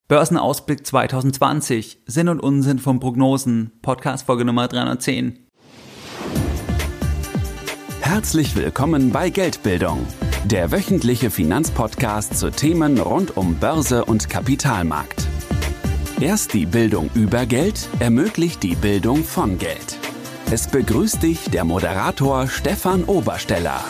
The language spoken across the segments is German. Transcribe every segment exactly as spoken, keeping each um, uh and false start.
Börsenausblick zwanzig zwanzig, Sinn und Unsinn von Prognosen, Podcast-Folge Nummer dreihundertzehn. Herzlich willkommen bei Geldbildung, der wöchentliche Finanzpodcast zu Themen rund um Börse und Kapitalmarkt. Erst die Bildung über Geld ermöglicht die Bildung von Geld. Es begrüßt dich der Moderator Stefan Obersteller.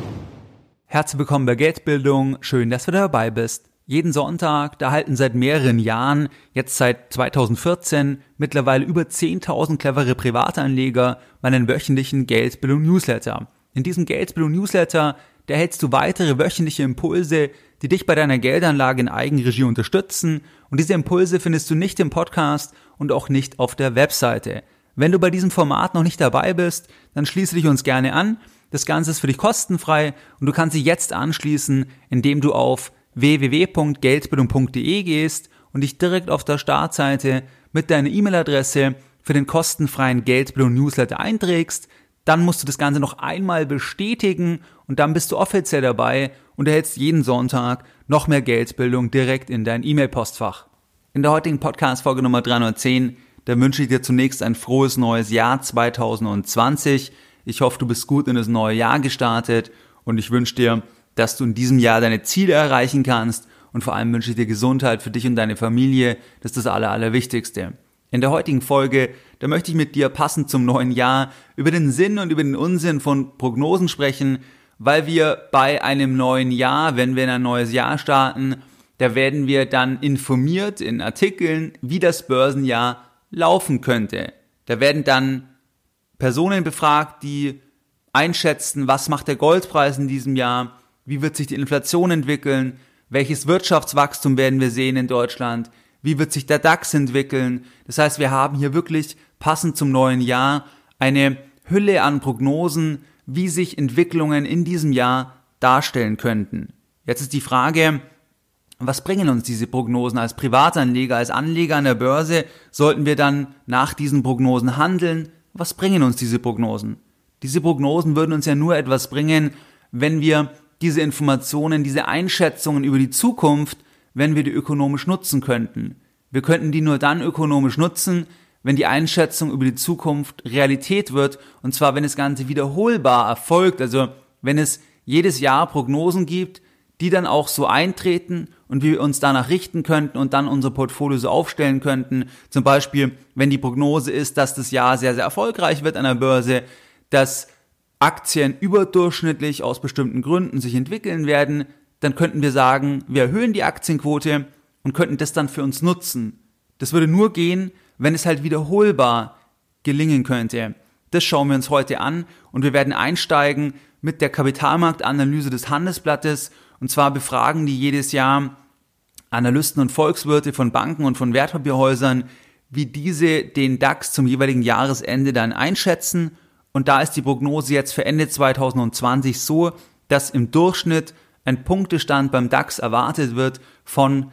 Herzlich willkommen bei Geldbildung, schön, dass du dabei bist. Jeden Sonntag, da halten seit mehreren Jahren, jetzt seit zweitausendvierzehn, mittlerweile über zehntausend clevere Privatanleger meinen wöchentlichen Geldbildung-Newsletter. In diesem Geldbildung-Newsletter, da erhältst du weitere wöchentliche Impulse, die dich bei deiner Geldanlage in Eigenregie unterstützen. Und diese Impulse findest du nicht im Podcast und auch nicht auf der Webseite. Wenn du bei diesem Format noch nicht dabei bist, dann schließe dich uns gerne an. Das Ganze ist für dich kostenfrei und du kannst dich jetzt anschließen, indem du auf w w w punkt geldbildung punkt d e gehst und dich direkt auf der Startseite mit deiner E-Mail-Adresse für den kostenfreien Geldbildung-Newsletter einträgst. Dann musst du das Ganze noch einmal bestätigen und dann bist du offiziell dabei und erhältst jeden Sonntag noch mehr Geldbildung direkt in dein E-Mail-Postfach. In der heutigen Podcast-Folge Nummer dreihundertzehn, da wünsche ich dir zunächst ein frohes neues Jahr zwanzig zwanzig. Ich hoffe, du bist gut in das neue Jahr gestartet und ich wünsche dir, dass du in diesem Jahr deine Ziele erreichen kannst und vor allem wünsche ich dir Gesundheit für dich und deine Familie. Das ist das Aller, Allerwichtigste. In der heutigen Folge, da möchte ich mit dir passend zum neuen Jahr über den Sinn und über den Unsinn von Prognosen sprechen, weil wir bei einem neuen Jahr, wenn wir in ein neues Jahr starten, da werden wir dann informiert in Artikeln, wie das Börsenjahr laufen könnte. Da werden dann Personen befragt, die einschätzen, was macht der Goldpreis in diesem Jahr, wie wird sich die Inflation entwickeln, welches Wirtschaftswachstum werden wir sehen in Deutschland, wie wird sich der DAX entwickeln. Das heißt, wir haben hier wirklich passend zum neuen Jahr eine Hülle an Prognosen, wie sich Entwicklungen in diesem Jahr darstellen könnten. Jetzt ist die Frage, was bringen uns diese Prognosen als Privatanleger, als Anleger an der Börse? Sollten wir dann nach diesen Prognosen handeln? Was bringen uns diese Prognosen? Diese Prognosen würden uns ja nur etwas bringen, wenn wir diese Informationen, diese Einschätzungen über die Zukunft, wenn wir die ökonomisch nutzen könnten. Wir könnten die nur dann ökonomisch nutzen, wenn die Einschätzung über die Zukunft Realität wird, und zwar wenn das Ganze wiederholbar erfolgt, also wenn es jedes Jahr Prognosen gibt, die dann auch so eintreten und wir uns danach richten könnten und dann unser Portfolio so aufstellen könnten. Zum Beispiel, wenn die Prognose ist, dass das Jahr sehr, sehr erfolgreich wird an der Börse, dass Aktien überdurchschnittlich aus bestimmten Gründen sich entwickeln werden, dann könnten wir sagen, wir erhöhen die Aktienquote und könnten das dann für uns nutzen. Das würde nur gehen, wenn es halt wiederholbar gelingen könnte. Das schauen wir uns heute an und wir werden einsteigen mit der Kapitalmarktanalyse des Handelsblattes, und zwar befragen die jedes Jahr Analysten und Volkswirte von Banken und von Wertpapierhäusern, wie diese den DAX zum jeweiligen Jahresende dann einschätzen. Und da ist die Prognose jetzt für Ende zwanzig zwanzig so, dass im Durchschnitt ein Punktestand beim DAX erwartet wird von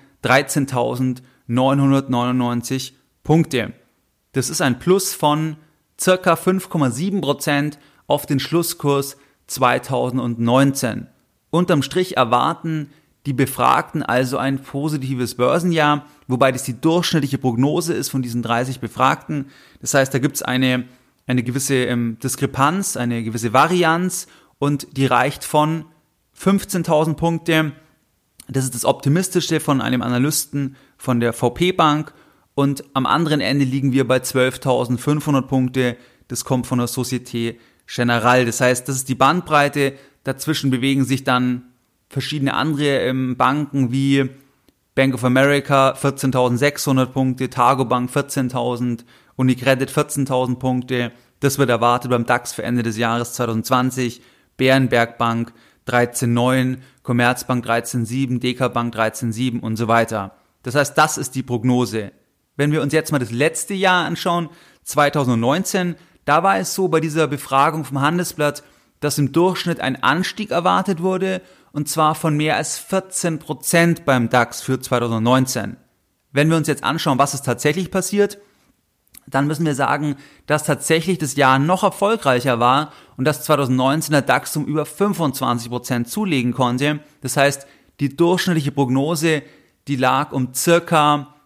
dreizehntausendneunhundertneunundneunzig Punkte. Das ist ein Plus von ca. fünf Komma sieben Prozent auf den Schlusskurs zweitausendneunzehn. Unterm Strich erwarten die Befragten also ein positives Börsenjahr, wobei das die durchschnittliche Prognose ist von diesen dreißig Befragten. Das heißt, da gibt es eine eine gewisse ähm, Diskrepanz, eine gewisse Varianz und die reicht von fünfzehntausend Punkte. Das ist das Optimistischste von einem Analysten von der V P Bank und am anderen Ende liegen wir bei zwölftausendfünfhundert Punkte. Das kommt von der Société Générale. Das heißt, das ist die Bandbreite. Dazwischen bewegen sich dann verschiedene andere ähm, Banken wie Bank of America vierzehntausendsechshundert Punkte, Targo Bank vierzehntausend, Unicredit vierzehntausend Punkte. Das wird erwartet beim DAX für Ende des Jahres zwanzig zwanzig. Berenberg Bank dreizehn Komma neun, Commerzbank dreizehn Komma sieben, D K Bank dreizehn Komma sieben und so weiter. Das heißt, das ist die Prognose. Wenn wir uns jetzt mal das letzte Jahr anschauen, zwanzig neunzehn, da war es so bei dieser Befragung vom Handelsblatt, dass im Durchschnitt ein Anstieg erwartet wurde, und zwar von mehr als vierzehn Prozent beim DAX für zwanzig neunzehn. Wenn wir uns jetzt anschauen, was ist tatsächlich passiert, dann müssen wir sagen, dass tatsächlich das Jahr noch erfolgreicher war und dass zwanzig neunzehn der DAX um über fünfundzwanzig Prozent zulegen konnte. Das heißt, die durchschnittliche Prognose, die lag um circa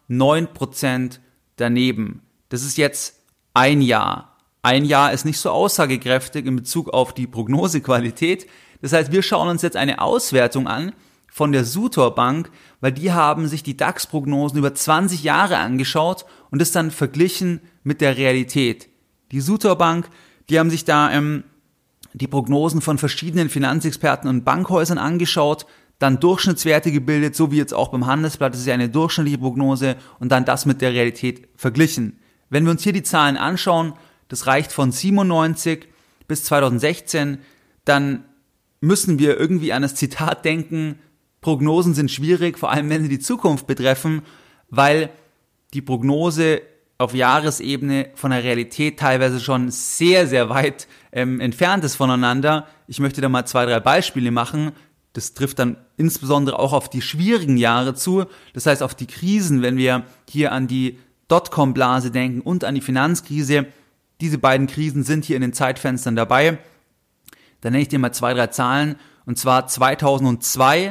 neun Prozent daneben. Das ist jetzt ein Jahr. Ein Jahr ist nicht so aussagekräftig in Bezug auf die Prognosequalität. Das heißt, wir schauen uns jetzt eine Auswertung an von der Sutor Bank, weil die haben sich die DAX-Prognosen über zwanzig Jahre angeschaut und das dann verglichen mit der Realität. Die Sutor Bank, die haben sich da ähm, die Prognosen von verschiedenen Finanzexperten und Bankhäusern angeschaut, dann Durchschnittswerte gebildet, so wie jetzt auch beim Handelsblatt, das ist ja eine durchschnittliche Prognose, und dann das mit der Realität verglichen. Wenn wir uns hier die Zahlen anschauen, das reicht von siebenundneunzig bis zweitausendsechzehn, dann müssen wir irgendwie an das Zitat denken, Prognosen sind schwierig, vor allem wenn sie die Zukunft betreffen, weil die Prognose auf Jahresebene von der Realität teilweise schon sehr, sehr weit ähm, entfernt ist voneinander. Ich möchte da mal zwei, drei Beispiele machen. Das trifft dann insbesondere auch auf die schwierigen Jahre zu, das heißt auf die Krisen, wenn wir hier an die Dotcom-Blase denken und an die Finanzkrise. Diese beiden Krisen sind hier in den Zeitfenstern dabei. Da nenne ich dir mal zwei, drei Zahlen. Und zwar zweitausendzwei,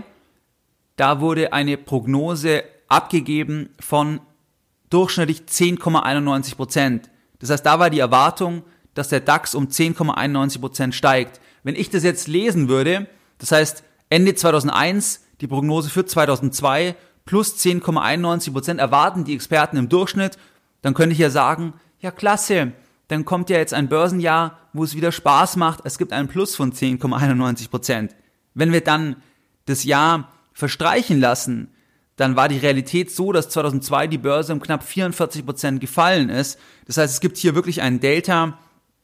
da wurde eine Prognose abgegeben von durchschnittlich zehn Komma einundneunzig Prozent. Das heißt, da war die Erwartung, dass der DAX um zehn Komma einundneunzig Prozent steigt. Wenn ich das jetzt lesen würde, das heißt Ende zweitausendeins, die Prognose für zweitausendzwei, plus zehn Komma einundneunzig Prozent erwarten die Experten im Durchschnitt, dann könnte ich ja sagen, ja klasse, dann kommt ja jetzt ein Börsenjahr, wo es wieder Spaß macht, es gibt einen Plus von zehn Komma einundneunzig Prozent. Wenn wir dann das Jahr verstreichen lassen, dann war die Realität so, dass zweitausendzwei die Börse um knapp vierundvierzig Prozent gefallen ist. Das heißt, es gibt hier wirklich einen Delta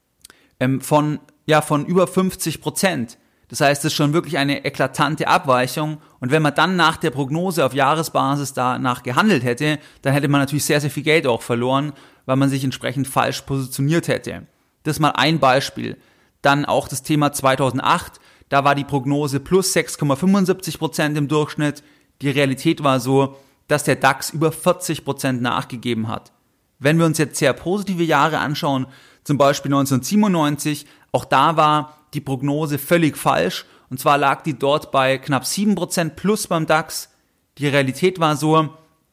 ähm, von, ja, von über fünfzig Prozent. Das heißt, es ist schon wirklich eine eklatante Abweichung. Und wenn man dann nach der Prognose auf Jahresbasis danach gehandelt hätte, dann hätte man natürlich sehr, sehr viel Geld auch verloren, weil man sich entsprechend falsch positioniert hätte. Das ist mal ein Beispiel. Dann auch das Thema zweitausendacht. Da war die Prognose plus sechs Komma fünfundsiebzig Prozent im Durchschnitt. Die Realität war so, dass der DAX über vierzig Prozent nachgegeben hat. Wenn wir uns jetzt sehr positive Jahre anschauen, zum Beispiel neunzehnhundertsiebenundneunzig, auch da war die Prognose völlig falsch. Und zwar lag die dort bei knapp sieben Prozent plus beim DAX. Die Realität war so,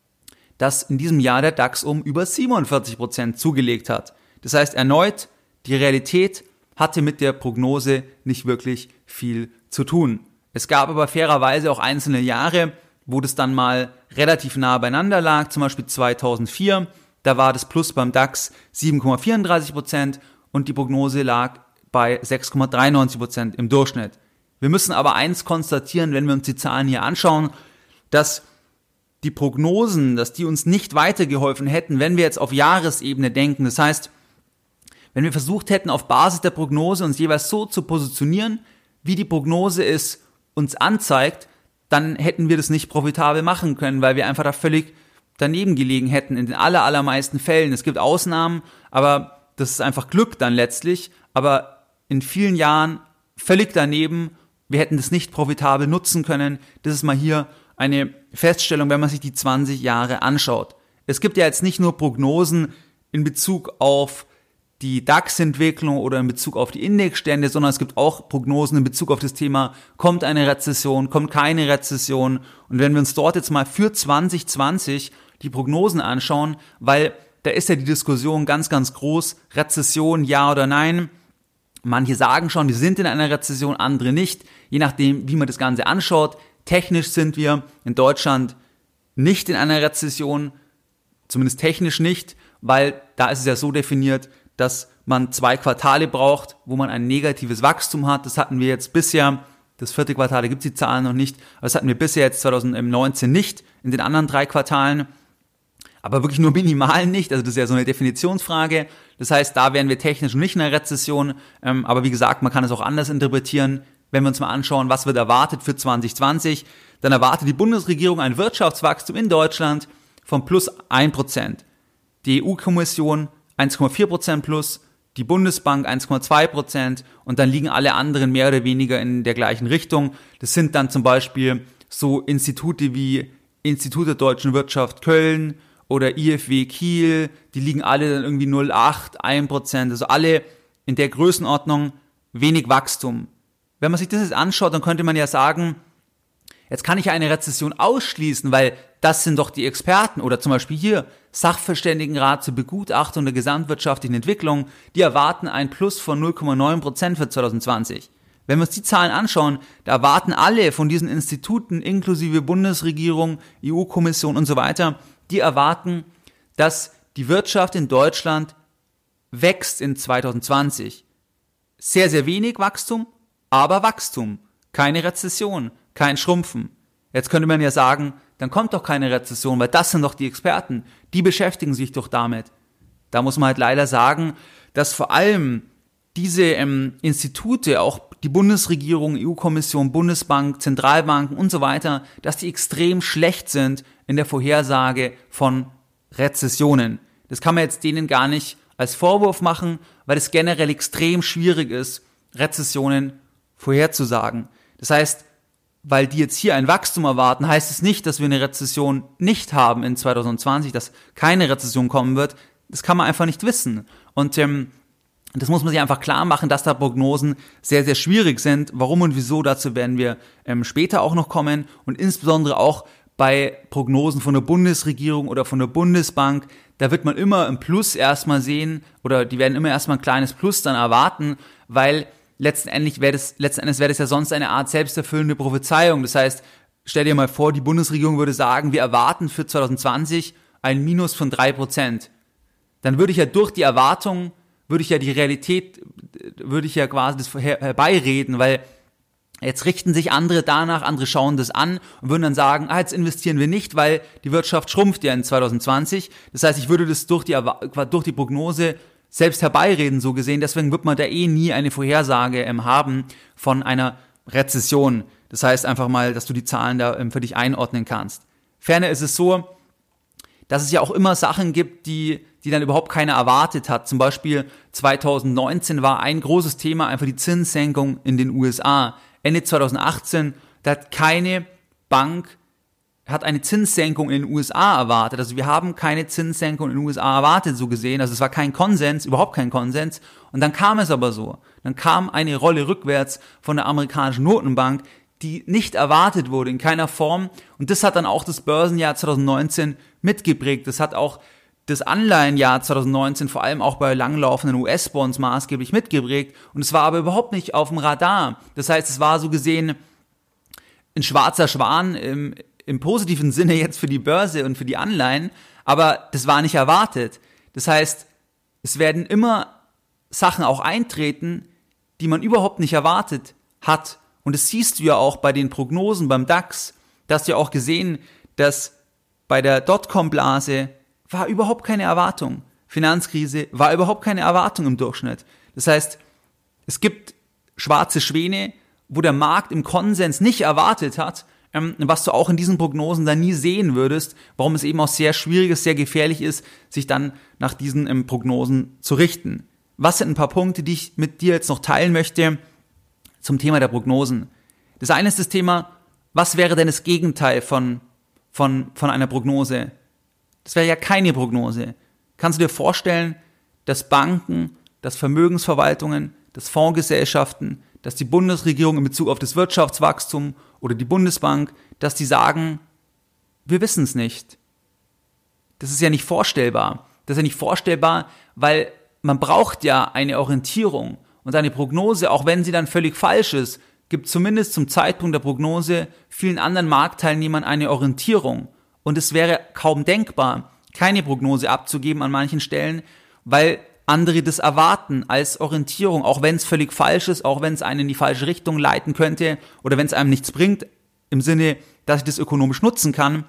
dass in diesem Jahr der DAX um über siebenundvierzig Prozent zugelegt hat. Das heißt erneut, die Realität hatte mit der Prognose nicht wirklich viel zu tun. Es gab aber fairerweise auch einzelne Jahre, wo das dann mal relativ nah beieinander lag, zum Beispiel zweitausendvier, da war das Plus beim DAX sieben Komma vierunddreißig Prozent und die Prognose lag bei sechs Komma dreiundneunzig Prozent im Durchschnitt. Wir müssen aber eins konstatieren, wenn wir uns die Zahlen hier anschauen, dass die Prognosen, dass die uns nicht weitergeholfen hätten, wenn wir jetzt auf Jahresebene denken. Das heißt, wenn wir versucht hätten, auf Basis der Prognose uns jeweils so zu positionieren, wie die Prognose es uns anzeigt, dann hätten wir das nicht profitabel machen können, weil wir einfach da völlig daneben gelegen hätten in den aller, allermeisten Fällen. Es gibt Ausnahmen, aber das ist einfach Glück dann letztlich, aber in vielen Jahren völlig daneben, wir hätten das nicht profitabel nutzen können. Das ist mal hier eine Feststellung, wenn man sich die zwanzig Jahre anschaut. Es gibt ja jetzt nicht nur Prognosen in Bezug auf die DAX-Entwicklung oder in Bezug auf die Indexstände, sondern es gibt auch Prognosen in Bezug auf das Thema, kommt eine Rezession, kommt keine Rezession. Und wenn wir uns dort jetzt mal für zwanzig zwanzig die Prognosen anschauen, weil da ist ja die Diskussion ganz, ganz groß, Rezession, ja oder nein. Manche sagen schon, wir sind in einer Rezession, andere nicht, je nachdem, wie man das Ganze anschaut. Technisch sind wir in Deutschland nicht in einer Rezession, zumindest technisch nicht, weil da ist es ja so definiert, dass man zwei Quartale braucht, wo man ein negatives Wachstum hat. Das hatten wir jetzt bisher, das vierte Quartal, da gibt es die Zahlen noch nicht, aber das hatten wir bisher jetzt zweitausendneunzehn nicht, in den anderen drei Quartalen, aber wirklich nur minimal nicht, also das ist ja so eine Definitionsfrage. Das heißt, da wären wir technisch nicht in einer Rezession, aber wie gesagt, man kann es auch anders interpretieren. Wenn wir uns mal anschauen, was wird erwartet für zwanzig zwanzig, dann erwartet die Bundesregierung ein Wirtschaftswachstum in Deutschland von plus ein Prozent. Die E U-Kommission eins Komma vier Prozent plus, die Bundesbank eins Komma zwei Prozent und dann liegen alle anderen mehr oder weniger in der gleichen Richtung. Das sind dann zum Beispiel so Institute wie Institut der Deutschen Wirtschaft Köln oder I F W Kiel, die liegen alle dann irgendwie null Komma acht, ein Prozent, also alle in der Größenordnung wenig Wachstum. Wenn man sich das jetzt anschaut, dann könnte man ja sagen, jetzt kann ich eine Rezession ausschließen, weil das sind doch die Experten. Oder zum Beispiel hier, Sachverständigenrat zur Begutachtung der gesamtwirtschaftlichen Entwicklung, die erwarten ein Plus von null Komma neun Prozent für zwanzig zwanzig. Wenn wir uns die Zahlen anschauen, da erwarten alle von diesen Instituten, inklusive Bundesregierung, E U-Kommission und so weiter, die erwarten, dass die Wirtschaft in Deutschland wächst in zwanzig zwanzig. Sehr, sehr wenig Wachstum, aber Wachstum. Keine Rezession, kein Schrumpfen. Jetzt könnte man ja sagen, dann kommt doch keine Rezession, weil das sind doch die Experten, die beschäftigen sich doch damit. Da muss man halt leider sagen, dass vor allem diese ähm, Institute, auch die Bundesregierung, E U-Kommission, Bundesbank, Zentralbanken und so weiter, dass die extrem schlecht sind in der Vorhersage von Rezessionen. Das kann man jetzt denen gar nicht als Vorwurf machen, weil es generell extrem schwierig ist, Rezessionen vorherzusagen. Das heißt, weil die jetzt hier ein Wachstum erwarten, heißt es nicht, dass wir eine Rezession nicht haben in zwanzig zwanzig, dass keine Rezession kommen wird. Das kann man einfach nicht wissen. Und ähm, das muss man sich einfach klar machen, dass da Prognosen sehr, sehr schwierig sind. Warum und wieso, dazu werden wir ähm, später auch noch kommen. Und insbesondere auch bei Prognosen von der Bundesregierung oder von der Bundesbank, da wird man immer ein Plus erstmal sehen oder die werden immer erstmal ein kleines Plus dann erwarten, weil letztendlich wäre das, letzten Endes wäre das ja sonst eine Art selbsterfüllende Prophezeiung. Das heißt, stell dir mal vor, die Bundesregierung würde sagen, wir erwarten für zwanzig zwanzig ein Minus von drei Prozent. Dann würde ich ja durch die Erwartung, würde ich ja die Realität, würde ich ja quasi das her- herbeireden, weil jetzt richten sich andere danach, andere schauen das an und würden dann sagen, ah, jetzt investieren wir nicht, weil die Wirtschaft schrumpft ja in zwanzig zwanzig. Das heißt, ich würde das durch die, durch die Prognose selbst herbeireden, so gesehen. Deswegen wird man da eh nie eine Vorhersage ähm, haben von einer Rezession. Das heißt einfach mal, dass du die Zahlen da ähm, für dich einordnen kannst. Ferner ist es so, dass es ja auch immer Sachen gibt, die, die dann überhaupt keiner erwartet hat. Zum Beispiel zwanzig neunzehn war ein großes Thema einfach die Zinssenkung in den U S A. Ende zwanzig achtzehn, da hat keine Bank hat eine Zinssenkung in den U S A erwartet. Also wir haben keine Zinssenkung in den U S A erwartet, so gesehen. Also es war kein Konsens, überhaupt kein Konsens. Und dann kam es aber so. Dann kam eine Rolle rückwärts von der amerikanischen Notenbank, die nicht erwartet wurde, in keiner Form. Und das hat dann auch das Börsenjahr zwanzig neunzehn mitgeprägt. Das hat auch das Anleihenjahr zwanzig neunzehn vor allem auch bei langlaufenden U S-Bonds maßgeblich mitgeprägt. Und es war aber überhaupt nicht auf dem Radar. Das heißt, es war so gesehen ein schwarzer Schwan im, im positiven Sinne jetzt für die Börse und für die Anleihen. Aber das war nicht erwartet. Das heißt, es werden immer Sachen auch eintreten, die man überhaupt nicht erwartet hat. Und das siehst du ja auch bei den Prognosen beim DAX. Da hast du ja auch gesehen, dass bei der Dotcom-Blase war überhaupt keine Erwartung. Finanzkrise war überhaupt keine Erwartung im Durchschnitt. Das heißt, es gibt schwarze Schwäne, wo der Markt im Konsens nicht erwartet hat, ähm, was du auch in diesen Prognosen dann nie sehen würdest, warum es eben auch sehr schwierig ist, sehr gefährlich ist, sich dann nach diesen ähm, Prognosen zu richten. Was sind ein paar Punkte, die ich mit dir jetzt noch teilen möchte zum Thema der Prognosen? Das eine ist das Thema, was wäre denn das Gegenteil von, von, von einer Prognose? Das wäre ja keine Prognose. Kannst du dir vorstellen, dass Banken, dass Vermögensverwaltungen, dass Fondsgesellschaften, dass die Bundesregierung in Bezug auf das Wirtschaftswachstum oder die Bundesbank, dass die sagen, wir wissen es nicht. Das ist ja nicht vorstellbar. Das ist ja nicht vorstellbar, weil man braucht ja eine Orientierung und eine Prognose, auch wenn sie dann völlig falsch ist, gibt zumindest zum Zeitpunkt der Prognose vielen anderen Marktteilnehmern eine Orientierung. Und es wäre kaum denkbar, keine Prognose abzugeben an manchen Stellen, weil andere das erwarten als Orientierung, auch wenn es völlig falsch ist, auch wenn es einen in die falsche Richtung leiten könnte oder wenn es einem nichts bringt, im Sinne, dass ich das ökonomisch nutzen kann,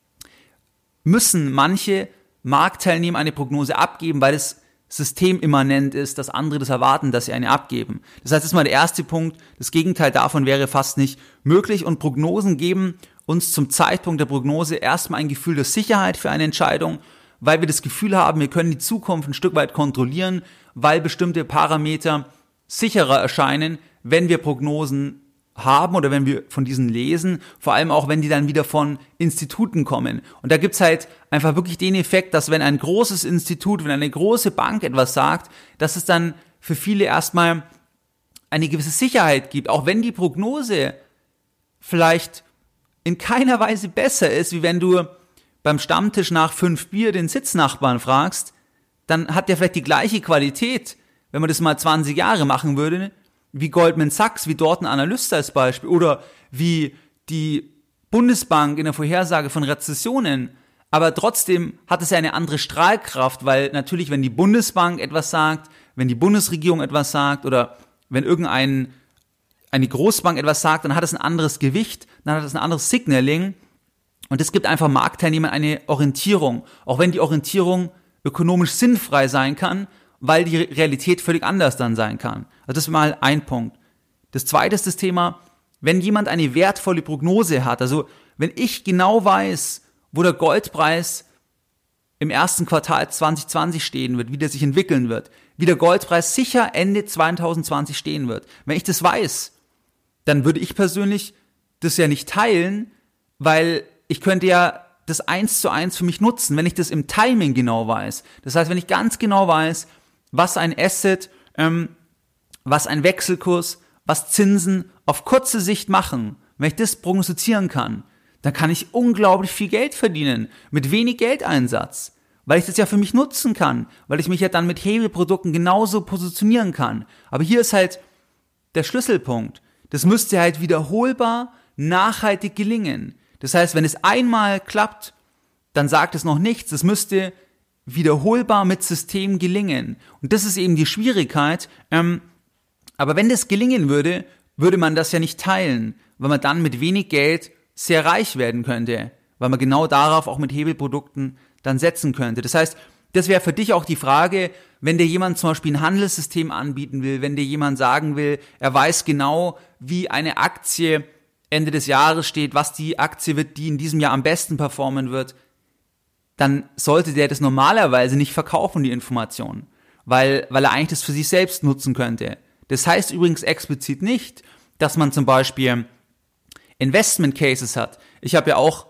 müssen manche Marktteilnehmer eine Prognose abgeben, weil es systemimmanent ist, dass andere das erwarten, dass sie eine abgeben. Das heißt, das ist mal der erste Punkt. Das Gegenteil davon wäre fast nicht möglich und Prognosen geben uns zum Zeitpunkt der Prognose erstmal ein Gefühl der Sicherheit für eine Entscheidung, weil wir das Gefühl haben, wir können die Zukunft ein Stück weit kontrollieren, weil bestimmte Parameter sicherer erscheinen, wenn wir Prognosen haben oder wenn wir von diesen lesen, vor allem auch, wenn die dann wieder von Instituten kommen. Und da gibt's halt einfach wirklich den Effekt, dass wenn ein großes Institut, wenn eine große Bank etwas sagt, dass es dann für viele erstmal eine gewisse Sicherheit gibt, auch wenn die Prognose vielleicht in keiner Weise besser ist, wie wenn du beim Stammtisch nach fünf Bier den Sitznachbarn fragst, dann hat der vielleicht die gleiche Qualität, wenn man das mal zwanzig Jahre machen würde, wie Goldman Sachs, wie dort ein Analyst als Beispiel oder wie die Bundesbank in der Vorhersage von Rezessionen. Aber trotzdem hat es ja eine andere Strahlkraft, weil natürlich, wenn die Bundesbank etwas sagt, wenn die Bundesregierung etwas sagt oder wenn irgendein eine Großbank etwas sagt, dann hat es ein anderes Gewicht, dann hat es ein anderes Signaling und es gibt einfach Marktteilnehmern eine Orientierung, auch wenn die Orientierung ökonomisch sinnfrei sein kann, weil die Realität völlig anders dann sein kann. Also das ist mal ein Punkt. Das zweite ist das Thema, wenn jemand eine wertvolle Prognose hat, also wenn ich genau weiß, wo der Goldpreis im ersten Quartal zwanzig zwanzig stehen wird, wie der sich entwickeln wird, wie der Goldpreis sicher Ende zwanzig zwanzig stehen wird. Wenn ich das weiß, dann würde ich persönlich das ja nicht teilen, weil ich könnte ja das eins zu eins für mich nutzen, wenn ich das im Timing genau weiß. Das heißt, wenn ich ganz genau weiß, was ein Asset, ähm, was ein Wechselkurs, was Zinsen auf kurze Sicht machen, wenn ich das prognostizieren kann, dann kann ich unglaublich viel Geld verdienen, mit wenig Geldeinsatz, weil ich das ja für mich nutzen kann, weil ich mich ja dann mit Hebelprodukten genauso positionieren kann. Aber hier ist halt der Schlüsselpunkt. Das müsste halt wiederholbar, nachhaltig gelingen. Das heißt, wenn es einmal klappt, dann sagt es noch nichts. Es müsste wiederholbar mit System gelingen. Und das ist eben die Schwierigkeit. Ähm, aber wenn das gelingen würde, würde man das ja nicht teilen, weil man dann mit wenig Geld sehr reich werden könnte, weil man genau darauf auch mit Hebelprodukten dann setzen könnte. Das heißt, das wäre für dich auch die Frage, wenn dir jemand zum Beispiel ein Handelssystem anbieten will, wenn dir jemand sagen will, er weiß genau, wie eine Aktie Ende des Jahres steht, was die Aktie wird, die in diesem Jahr am besten performen wird, dann sollte der das normalerweise nicht verkaufen, die Information, weil, weil er eigentlich das für sich selbst nutzen könnte. Das heißt übrigens explizit nicht, dass man zum Beispiel Investment Cases hat. Ich habe ja auch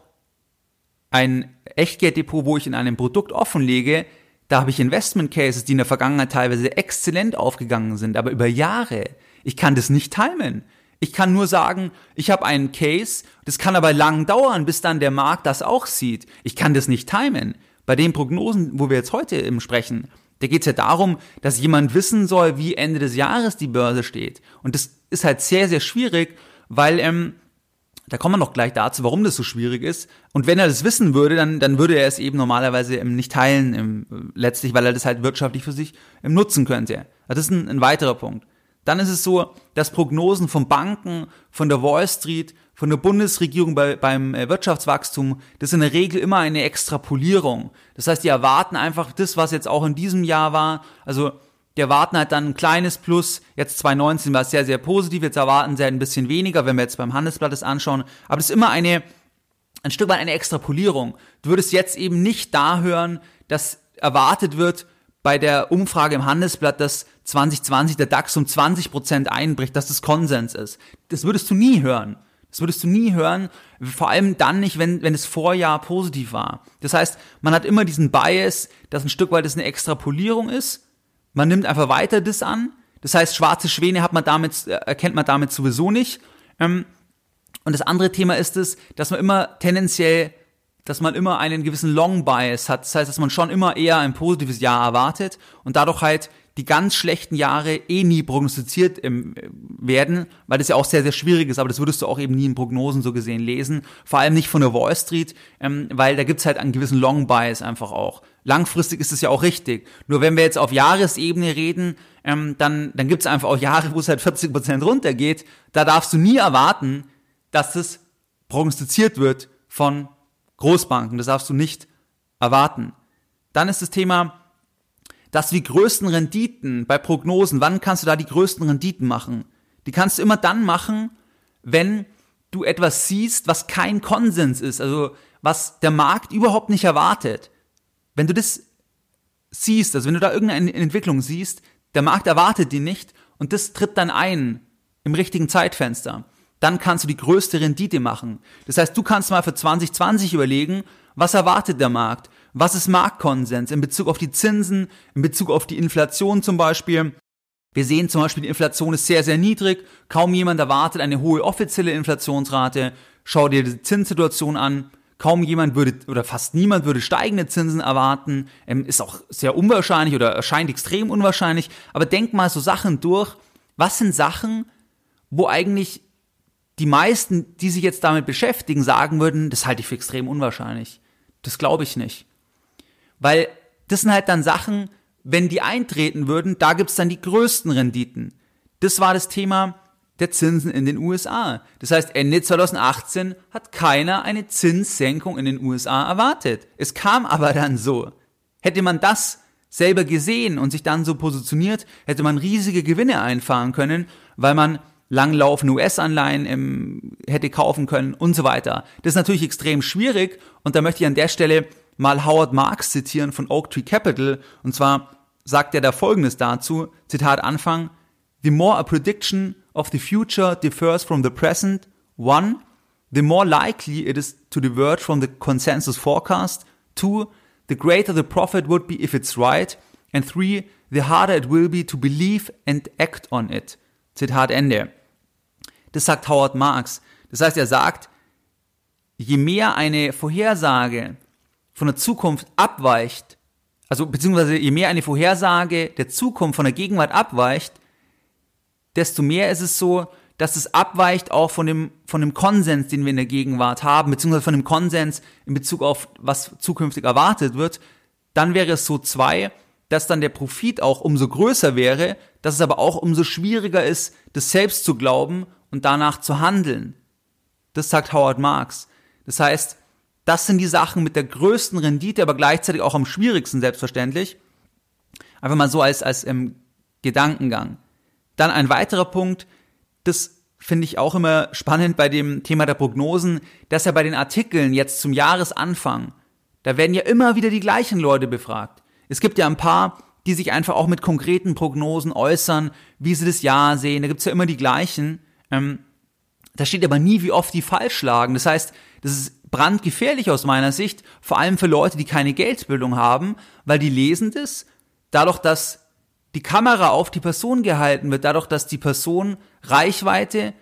ein Echtgelddepot, wo ich in einem Produkt offenlege, da habe ich Investment Cases, die in der Vergangenheit teilweise exzellent aufgegangen sind, aber über Jahre. Ich kann das nicht timen. Ich kann nur sagen, ich habe einen Case, das kann aber lang dauern, bis dann der Markt das auch sieht. Ich kann das nicht timen. Bei den Prognosen, wo wir jetzt heute eben sprechen, da geht es ja darum, dass jemand wissen soll, wie Ende des Jahres die Börse steht. Und das ist halt sehr, sehr schwierig, weil, ähm, da kommen wir noch gleich dazu, warum das so schwierig ist. Und wenn er das wissen würde, dann, dann würde er es eben normalerweise ähm, nicht teilen, ähm, letztlich, weil er das halt wirtschaftlich für sich ähm, nutzen könnte. Also das ist ein, ein weiterer Punkt. Dann ist es so, dass Prognosen von Banken, von der Wall Street, von der Bundesregierung bei, beim Wirtschaftswachstum, das ist in der Regel immer eine Extrapolierung. Das heißt, die erwarten einfach das, was jetzt auch in diesem Jahr war. Also die erwarten halt dann ein kleines Plus. Jetzt zwanzig neunzehn war es sehr, sehr positiv. Jetzt erwarten sie halt ein bisschen weniger, wenn wir jetzt beim Handelsblatt das anschauen. Aber das ist immer eine, ein Stück weit eine Extrapolierung. Du würdest jetzt eben nicht da hören, dass erwartet wird, bei der Umfrage im Handelsblatt, dass zwanzig zwanzig der DAX um zwanzig Prozent einbricht, dass das Konsens ist. Das würdest du nie hören. Das würdest du nie hören, vor allem dann nicht, wenn, wenn das Vorjahr positiv war. Das heißt, man hat immer diesen Bias, dass ein Stück weit das eine Extrapolierung ist. Man nimmt einfach weiter das an. Das heißt, schwarze Schwäne hat man damit, erkennt man damit sowieso nicht. Und das andere Thema ist es, dass man immer tendenziell dass man immer einen gewissen Long Bias hat. Das heißt, dass man schon immer eher ein positives Jahr erwartet und dadurch halt die ganz schlechten Jahre eh nie prognostiziert ähm, werden, weil das ja auch sehr, sehr schwierig ist, aber das würdest du auch eben nie in Prognosen so gesehen lesen. Vor allem nicht von der Wall Street, ähm, weil da gibt's halt einen gewissen Long Bias einfach auch. Langfristig ist es ja auch richtig. Nur wenn wir jetzt auf Jahresebene reden, ähm, dann, dann gibt's einfach auch Jahre, wo es halt vierzig Prozent runtergeht. Da darfst du nie erwarten, dass das prognostiziert wird von Großbanken, das darfst du nicht erwarten. Dann ist das Thema, dass die größten Renditen bei Prognosen, wann kannst du da die größten Renditen machen? Die kannst du immer dann machen, wenn du etwas siehst, was kein Konsens ist, also was der Markt überhaupt nicht erwartet. Wenn du das siehst, also wenn du da irgendeine Entwicklung siehst, der Markt erwartet die nicht und das tritt dann ein im richtigen Zeitfenster. Dann kannst du die größte Rendite machen. Das heißt, du kannst mal für zwanzig zwanzig überlegen, was erwartet der Markt? Was ist Marktkonsens in Bezug auf die Zinsen, in Bezug auf die Inflation zum Beispiel? Wir sehen zum Beispiel, die Inflation ist sehr, sehr niedrig. Kaum jemand erwartet eine hohe offizielle Inflationsrate. Schau dir die Zinssituation an. Kaum jemand würde oder fast niemand würde steigende Zinsen erwarten, ähm, ist auch sehr unwahrscheinlich oder erscheint extrem unwahrscheinlich. Aber denk mal so Sachen durch. Was sind Sachen, wo eigentlich die meisten, die sich jetzt damit beschäftigen, sagen würden, das halte ich für extrem unwahrscheinlich. Das glaube ich nicht. Weil das sind halt dann Sachen, wenn die eintreten würden, da gibt's dann die größten Renditen. Das war das Thema der Zinsen in den U S A. Das heißt, Ende zwanzig achtzehn hat keiner eine Zinssenkung in den U S A erwartet. Es kam aber dann so. Hätte man das selber gesehen und sich dann so positioniert, hätte man riesige Gewinne einfahren können, weil man langlaufende U S-Anleihen ähm, hätte kaufen können und so weiter. Das ist natürlich extrem schwierig und da möchte ich an der Stelle mal Howard Marks zitieren von Oak Tree Capital, und zwar sagt er da Folgendes dazu, Zitat Anfang: The more a prediction of the future differs from the present, one, the more likely it is to diverge from the consensus forecast, two, the greater the profit would be if it's right, and three, the harder it will be to believe and act on it. Zitat Ende. Das sagt Howard Marks. Das heißt, er sagt, je mehr eine Vorhersage von der Zukunft abweicht, also beziehungsweise je mehr eine Vorhersage der Zukunft von der Gegenwart abweicht, desto mehr ist es so, dass es abweicht auch von dem, von dem Konsens, den wir in der Gegenwart haben, beziehungsweise von dem Konsens in Bezug auf, was zukünftig erwartet wird. Dann wäre es so zwei, dass dann der Profit auch umso größer wäre, dass es aber auch umso schwieriger ist, das selbst zu glauben und danach zu handeln. Das sagt Howard Marks. Das heißt, das sind die Sachen mit der größten Rendite, aber gleichzeitig auch am schwierigsten, selbstverständlich. Einfach mal so als, als ähm, Gedankengang. Dann ein weiterer Punkt, das finde ich auch immer spannend bei dem Thema der Prognosen, dass ja bei den Artikeln jetzt zum Jahresanfang, da werden ja immer wieder die gleichen Leute befragt. Es gibt ja ein paar, die sich einfach auch mit konkreten Prognosen äußern, wie sie das Jahr sehen. Da gibt's ja immer die gleichen. Ähm, da steht aber nie, wie oft die falsch lagen. Das heißt, das ist brandgefährlich aus meiner Sicht, vor allem für Leute, die keine Geldbildung haben, weil die lesen das, dadurch, dass die Kamera auf die Person gehalten wird, dadurch, dass die Person Reichweite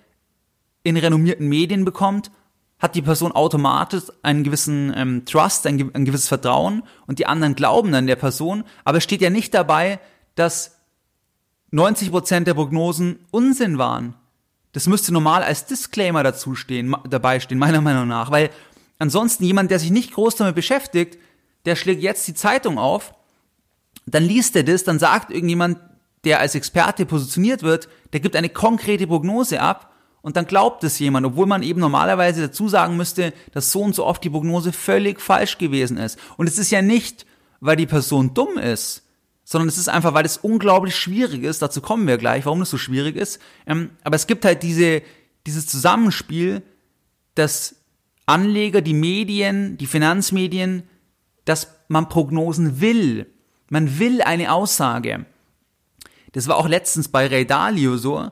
in renommierten Medien bekommt, hat die Person automatisch einen gewissen ähm, Trust, ein, ein gewisses Vertrauen und die anderen glauben dann der Person, aber es steht ja nicht dabei, dass neunzig Prozent der Prognosen Unsinn waren. Das müsste normal als Disclaimer dazu stehen, dabei stehen, meiner Meinung nach, weil ansonsten jemand, der sich nicht groß damit beschäftigt, der schlägt jetzt die Zeitung auf, dann liest er das, dann sagt irgendjemand, der als Experte positioniert wird, der gibt eine konkrete Prognose ab und dann glaubt es jemand, obwohl man eben normalerweise dazu sagen müsste, dass so und so oft die Prognose völlig falsch gewesen ist. Und es ist ja nicht, weil die Person dumm ist, sondern es ist einfach, weil es unglaublich schwierig ist, dazu kommen wir gleich, warum es so schwierig ist, ähm, aber es gibt halt diese, dieses Zusammenspiel, dass Anleger, die Medien, die Finanzmedien, dass man Prognosen will. Man will eine Aussage. Das war auch letztens bei Ray Dalio so.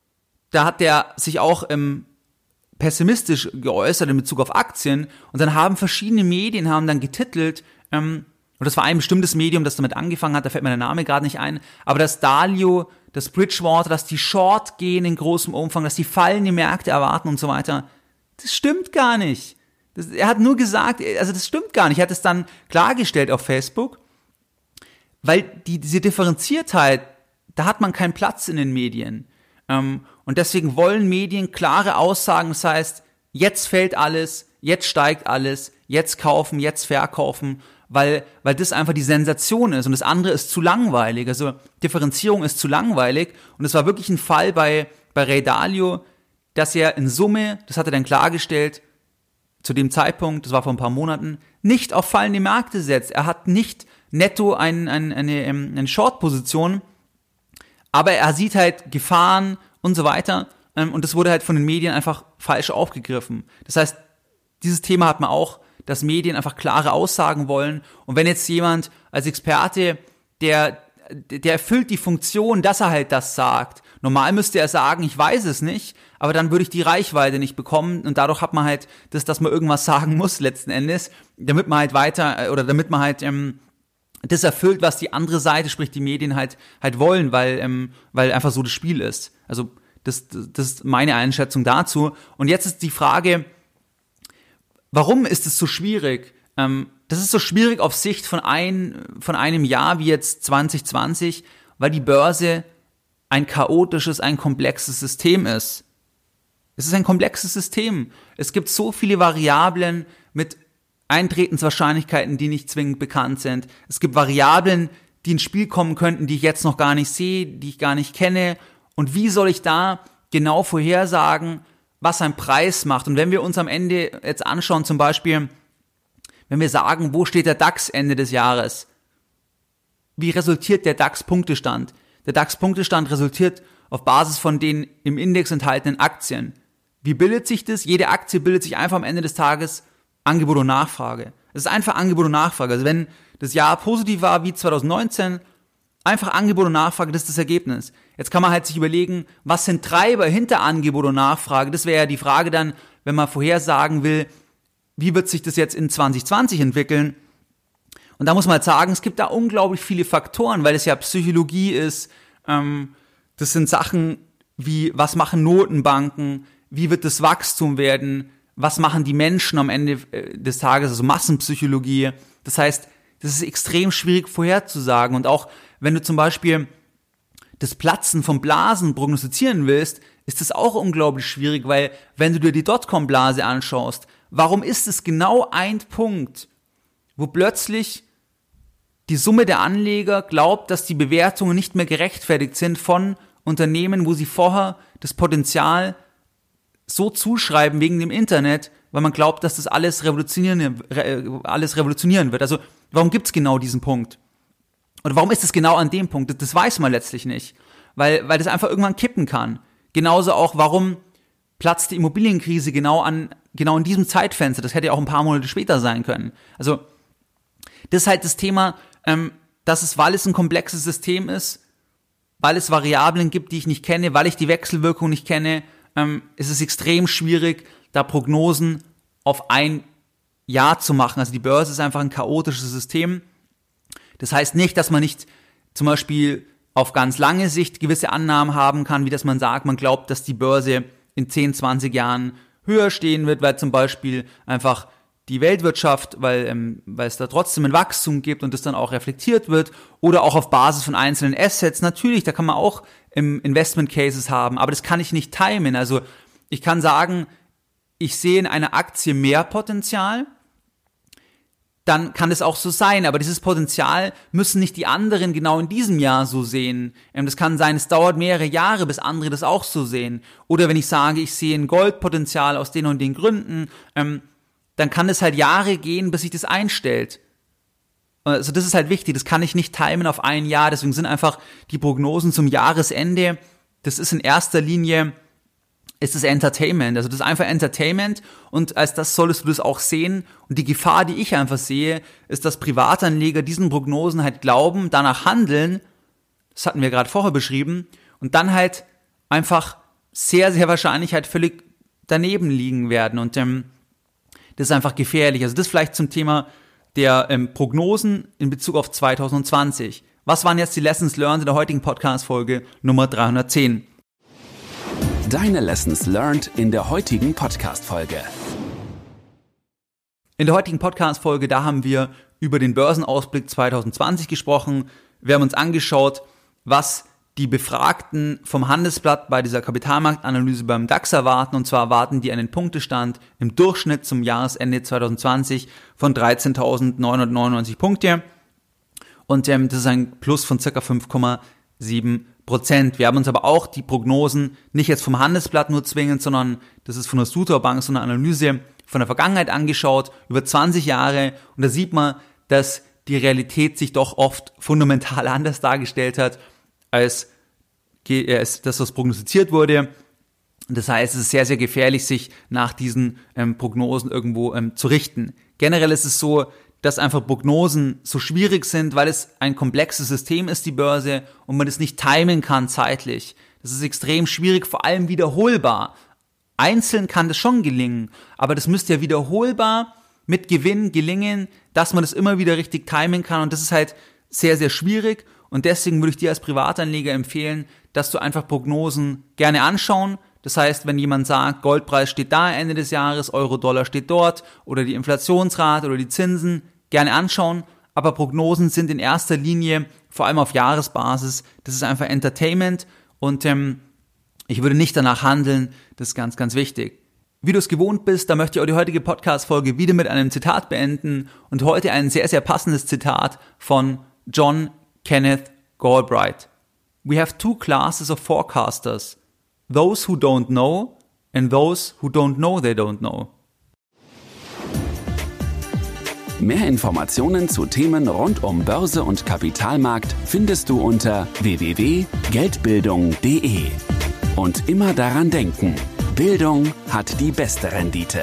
Da hat der sich auch ähm, pessimistisch geäußert in Bezug auf Aktien. Und dann haben verschiedene Medien haben dann getitelt, ähm, und das war ein bestimmtes Medium, das damit angefangen hat, da fällt mir der Name gerade nicht ein, aber dass Dalio, dass Bridgewater, dass die Short gehen in großem Umfang, dass die fallende Märkte erwarten und so weiter. Das stimmt gar nicht. Das, er hat nur gesagt, also das stimmt gar nicht. Er hat es dann klargestellt auf Facebook, weil die, diese Differenziertheit, da hat man keinen Platz in den Medien. Ähm, und deswegen wollen Medien klare Aussagen, das heißt, jetzt fällt alles, jetzt steigt alles, jetzt kaufen, jetzt verkaufen, weil, weil das einfach die Sensation ist und das andere ist zu langweilig. Also Differenzierung ist zu langweilig und es war wirklich ein Fall bei, bei Ray Dalio, dass er in Summe, das hat er dann klargestellt, zu dem Zeitpunkt, das war vor ein paar Monaten, nicht auf fallende Märkte setzt. Er hat nicht netto ein, ein, eine, eine Short-Position, aber er sieht halt Gefahren und so weiter und das wurde halt von den Medien einfach falsch aufgegriffen. Das heißt, dieses Thema hat man auch, dass Medien einfach klare Aussagen wollen und wenn jetzt jemand als Experte, der, der erfüllt die Funktion, dass er halt das sagt. Normal müsste er sagen, ich weiß es nicht, aber dann würde ich die Reichweite nicht bekommen und dadurch hat man halt das, dass man irgendwas sagen muss letzten Endes, damit man halt weiter oder damit man halt ähm, das erfüllt, was die andere Seite, sprich die Medien halt halt wollen, weil ähm, weil einfach so das Spiel ist. Also das das ist meine Einschätzung dazu. Und jetzt ist die Frage, warum ist es so schwierig? Ähm, das ist so schwierig auf Sicht von, ein, von einem Jahr wie jetzt zwanzig zwanzig, weil die Börse ein chaotisches, ein komplexes System ist. Es ist ein komplexes System. Es gibt so viele Variablen mit Eintretenswahrscheinlichkeiten, die nicht zwingend bekannt sind. Es gibt Variablen, die ins Spiel kommen könnten, die ich jetzt noch gar nicht sehe, die ich gar nicht kenne. Und wie soll ich da genau vorhersagen, was ein Preis macht? Und wenn wir uns am Ende jetzt anschauen, zum Beispiel, wenn wir sagen, wo steht der DAX Ende des Jahres? Wie resultiert der DAX-Punktestand? Der DAX-Punktestand resultiert auf Basis von den im Index enthaltenen Aktien. Wie bildet sich das? Jede Aktie bildet sich einfach am Ende des Tages Angebot und Nachfrage. Es ist einfach Angebot und Nachfrage. Also wenn das Jahr positiv war wie zwanzig neunzehn, einfach Angebot und Nachfrage, das ist das Ergebnis. Jetzt kann man halt sich überlegen, was sind Treiber hinter Angebot und Nachfrage? Das wäre ja die Frage dann, wenn man vorhersagen will, wie wird sich das jetzt in zwanzig zwanzig entwickeln? Und da muss man halt sagen, es gibt da unglaublich viele Faktoren, weil es ja Psychologie ist. Ähm, das sind Sachen wie, was machen Notenbanken? Wie wird das Wachstum werden? Was machen die Menschen am Ende des Tages? Also Massenpsychologie. Das heißt, das ist extrem schwierig vorherzusagen. Und auch wenn du zum Beispiel das Platzen von Blasen prognostizieren willst, ist das auch unglaublich schwierig, weil wenn du dir die Dotcom-Blase anschaust, warum ist es genau ein Punkt, wo plötzlich die Summe der Anleger glaubt, dass die Bewertungen nicht mehr gerechtfertigt sind von Unternehmen, wo sie vorher das Potenzial so zuschreiben wegen dem Internet, weil man glaubt, dass das alles revolutionieren, alles revolutionieren wird. Also warum gibt's genau diesen Punkt? Oder warum ist es genau an dem Punkt? Das weiß man letztlich nicht, weil, weil das einfach irgendwann kippen kann. Genauso auch, warum platzt die Immobilienkrise genau an, genau in diesem Zeitfenster? Das hätte ja auch ein paar Monate später sein können. Also das ist halt das Thema, ähm, dass es, weil es ein komplexes System ist, weil es Variablen gibt, die ich nicht kenne, weil ich die Wechselwirkung nicht kenne, ähm, ist es extrem schwierig, da Prognosen auf ein Jahr zu machen. Also die Börse ist einfach ein chaotisches System. Das heißt nicht, dass man nicht zum Beispiel auf ganz lange Sicht gewisse Annahmen haben kann, wie dass man sagt, man glaubt, dass die Börse in zehn, zwanzig Jahren höher stehen wird, weil zum Beispiel einfach die Weltwirtschaft, weil, ähm, weil es da trotzdem ein Wachstum gibt und das dann auch reflektiert wird, oder auch auf Basis von einzelnen Assets. Natürlich, da kann man auch ähm, Investment Cases haben, aber das kann ich nicht timen. Also ich kann sagen, ich sehe in einer Aktie mehr Potenzial, dann kann es auch so sein, aber dieses Potenzial müssen nicht die anderen genau in diesem Jahr so sehen. Ähm, das kann sein, es dauert mehrere Jahre, bis andere das auch so sehen. Oder wenn ich sage, ich sehe ein Goldpotenzial aus den und den Gründen, ähm, dann kann es halt Jahre gehen, bis sich das einstellt. Also das ist halt wichtig, das kann ich nicht timen auf ein Jahr, deswegen sind einfach die Prognosen zum Jahresende, das ist in erster Linie, ist das Entertainment, also das ist einfach Entertainment und als das solltest du das auch sehen und die Gefahr, die ich einfach sehe, ist, dass Privatanleger diesen Prognosen halt glauben, danach handeln, das hatten wir gerade vorher beschrieben, und dann halt einfach sehr, sehr wahrscheinlich halt völlig daneben liegen werden und ähm, das ist einfach gefährlich. Also das vielleicht zum Thema der ähm, Prognosen in Bezug auf zwanzig zwanzig. Was waren jetzt die Lessons learned in der heutigen Podcast-Folge Nummer dreihundertzehn? Deine Lessons learned in der heutigen Podcast-Folge. In der heutigen Podcast-Folge, da haben wir über den Börsenausblick zwanzig zwanzig gesprochen. Wir haben uns angeschaut, was die Befragten vom Handelsblatt bei dieser Kapitalmarktanalyse beim DAX erwarten. Und zwar erwarten die einen Punktestand im Durchschnitt zum Jahresende zwanzig zwanzig von dreizehntausendneunhundertneunundneunzig Punkte. Und ähm, das ist ein Plus von ca. fünf Komma sieben Prozent. Wir haben uns aber auch die Prognosen nicht jetzt vom Handelsblatt nur zwingend, sondern das ist von der Sutor Bank so eine Analyse von der Vergangenheit angeschaut, über zwanzig Jahre. Und da sieht man, dass die Realität sich doch oft fundamental anders dargestellt hat, als das, was prognostiziert wurde. Das heißt, es ist sehr, sehr gefährlich, sich nach diesen ähm, Prognosen irgendwo ähm, zu richten. Generell ist es so, dass einfach Prognosen so schwierig sind, weil es ein komplexes System ist, die Börse, und man es nicht timen kann zeitlich. Das ist extrem schwierig, vor allem wiederholbar. Einzeln kann das schon gelingen, aber das müsste ja wiederholbar mit Gewinn gelingen, dass man das immer wieder richtig timen kann, und das ist halt sehr, sehr schwierig. Und deswegen würde ich dir als Privatanleger empfehlen, dass du einfach Prognosen gerne anschauen, Das heißt, wenn jemand sagt, Goldpreis steht da Ende des Jahres, Euro-Dollar steht dort oder die Inflationsrate oder die Zinsen, gerne anschauen. Aber Prognosen sind in erster Linie, vor allem auf Jahresbasis, das ist einfach Entertainment und ähm, ich würde nicht danach handeln, das ist ganz, ganz wichtig. Wie du es gewohnt bist, da möchte ich auch die heutige Podcast-Folge wieder mit einem Zitat beenden und heute ein sehr, sehr passendes Zitat von John Kenneth Galbraith. We have two classes of forecasters, those who don't know and those who don't know they don't know. Mehr Informationen zu Themen rund um Börse und Kapitalmarkt findest du unter w w w punkt geldbildung punkt d e. Und immer daran denken, Bildung hat die beste Rendite.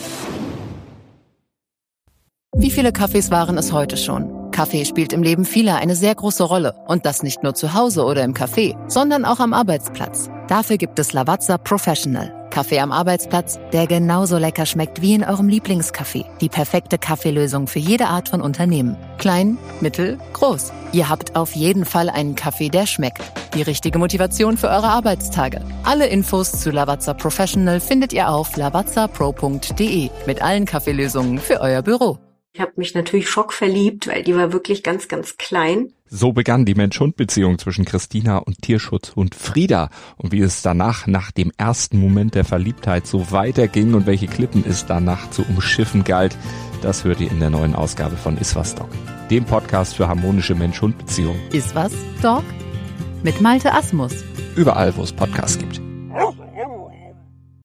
Wie viele Kaffees waren es heute schon? Kaffee spielt im Leben vieler eine sehr große Rolle. Und das nicht nur zu Hause oder im Café, sondern auch am Arbeitsplatz. Dafür gibt es Lavazza Professional. Kaffee am Arbeitsplatz, der genauso lecker schmeckt wie in eurem Lieblingscafé. Die perfekte Kaffeelösung für jede Art von Unternehmen. Klein, mittel, groß. Ihr habt auf jeden Fall einen Kaffee, der schmeckt. Die richtige Motivation für eure Arbeitstage. Alle Infos zu Lavazza Professional findet ihr auf lavazza pro punkt d e mit allen Kaffeelösungen für euer Büro. Ich habe mich natürlich schockverliebt, weil die war wirklich ganz, ganz klein. So begann die Mensch-Hund-Beziehung zwischen Christina und Tierschutzhund Frieda. Und wie es danach, nach dem ersten Moment der Verliebtheit, so weiterging und welche Klippen es danach zu umschiffen galt, das hört ihr in der neuen Ausgabe von Iswas Dog, dem Podcast für harmonische Mensch-Hund-Beziehungen. Iswas Dog? Mit Malte Asmus. Überall, wo es Podcasts gibt.